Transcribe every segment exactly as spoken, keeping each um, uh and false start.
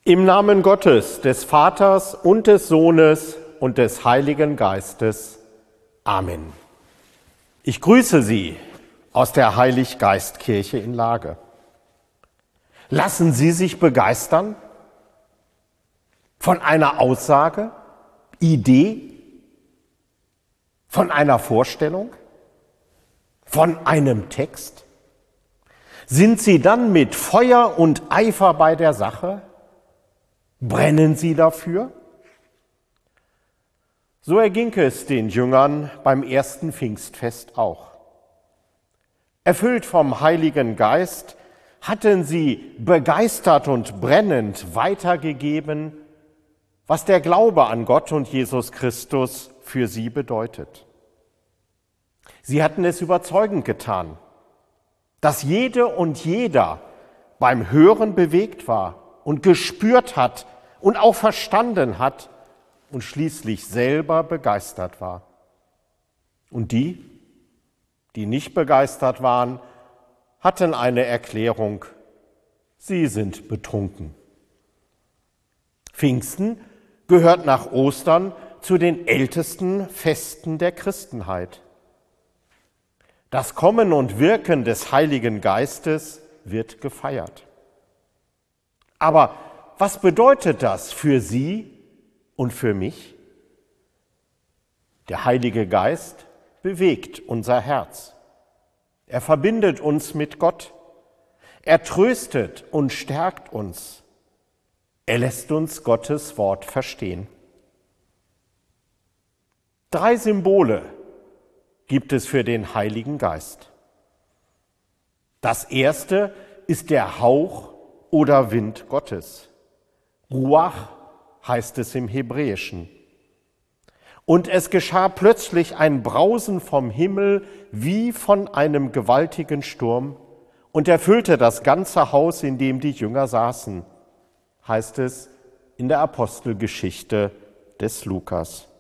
Im Namen Gottes, des Vaters und des Sohnes und des Heiligen Geistes. Amen. Ich grüße Sie aus der Heilig-Geist-Kirche in Lage. Lassen Sie sich begeistern von einer Aussage, Idee, von einer Vorstellung, von einem Text? Sind Sie dann mit Feuer und Eifer bei der Sache? Brennen Sie dafür? So erging es den Jüngern beim ersten Pfingstfest auch. Erfüllt vom Heiligen Geist hatten sie begeistert und brennend weitergegeben, was der Glaube an Gott und Jesus Christus für sie bedeutet. Sie hatten es überzeugend getan, dass jede und jeder beim Hören bewegt war und gespürt hat und auch verstanden hat und schließlich selber begeistert war. Und die, die nicht begeistert waren, hatten eine Erklärung: Sie sind betrunken. Pfingsten gehört nach Ostern zu den ältesten Festen der Christenheit. Das Kommen und Wirken des Heiligen Geistes wird gefeiert. Aber was bedeutet das für Sie und für mich? Der Heilige Geist bewegt unser Herz. Er verbindet uns mit Gott. Er tröstet und stärkt uns. Er lässt uns Gottes Wort verstehen. Drei Symbole gibt es für den Heiligen Geist. Das erste ist der Hauch oder Wind Gottes. Ruach heißt es im Hebräischen. Und es geschah plötzlich ein Brausen vom Himmel wie von einem gewaltigen Sturm und erfüllte das ganze Haus, in dem die Jünger saßen, heißt es in der Apostelgeschichte des Lukas.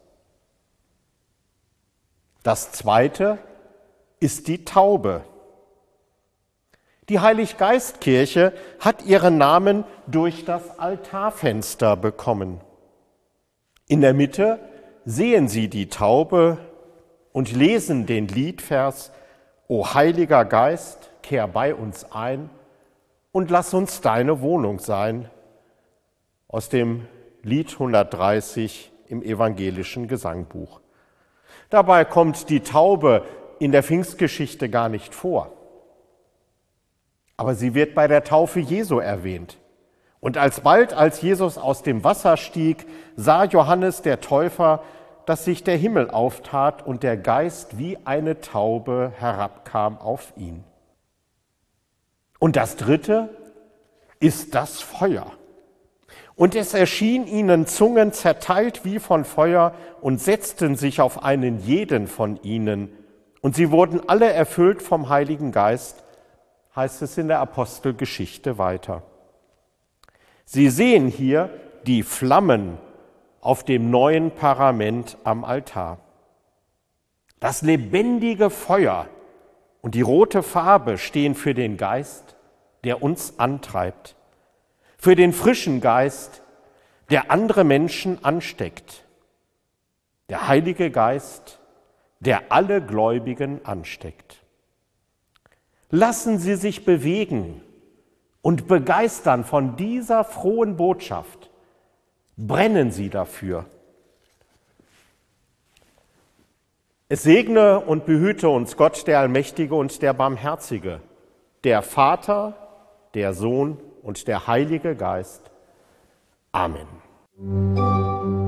Das zweite ist die Taube. Die Heilig-Geist-Kirche hat ihren Namen durch das Altarfenster bekommen. In der Mitte sehen Sie die Taube und lesen den Liedvers: O Heiliger Geist, kehr bei uns ein und lass uns deine Wohnung sein, aus dem Lied hundertdreißig im evangelischen Gesangbuch. Dabei kommt die Taube in der Pfingstgeschichte gar nicht vor. Aber sie wird bei der Taufe Jesu erwähnt. Und alsbald, als Jesus aus dem Wasser stieg, sah Johannes der Täufer, dass sich der Himmel auftat und der Geist wie eine Taube herabkam auf ihn. Und das dritte ist das Feuer. Und es erschien ihnen Zungen zerteilt wie von Feuer und setzten sich auf einen jeden von ihnen. Und sie wurden alle erfüllt vom Heiligen Geist, heißt es in der Apostelgeschichte weiter. Sie sehen hier die Flammen auf dem neuen Parament am Altar. Das lebendige Feuer und die rote Farbe stehen für den Geist, der uns antreibt, für den frischen Geist, der andere Menschen ansteckt, der Heilige Geist, der alle Gläubigen ansteckt. Lassen Sie sich bewegen und begeistern von dieser frohen Botschaft. Brennen Sie dafür. Es segne und behüte uns Gott, der Allmächtige und der Barmherzige, der Vater, der Sohn und der Heilige Geist. Amen.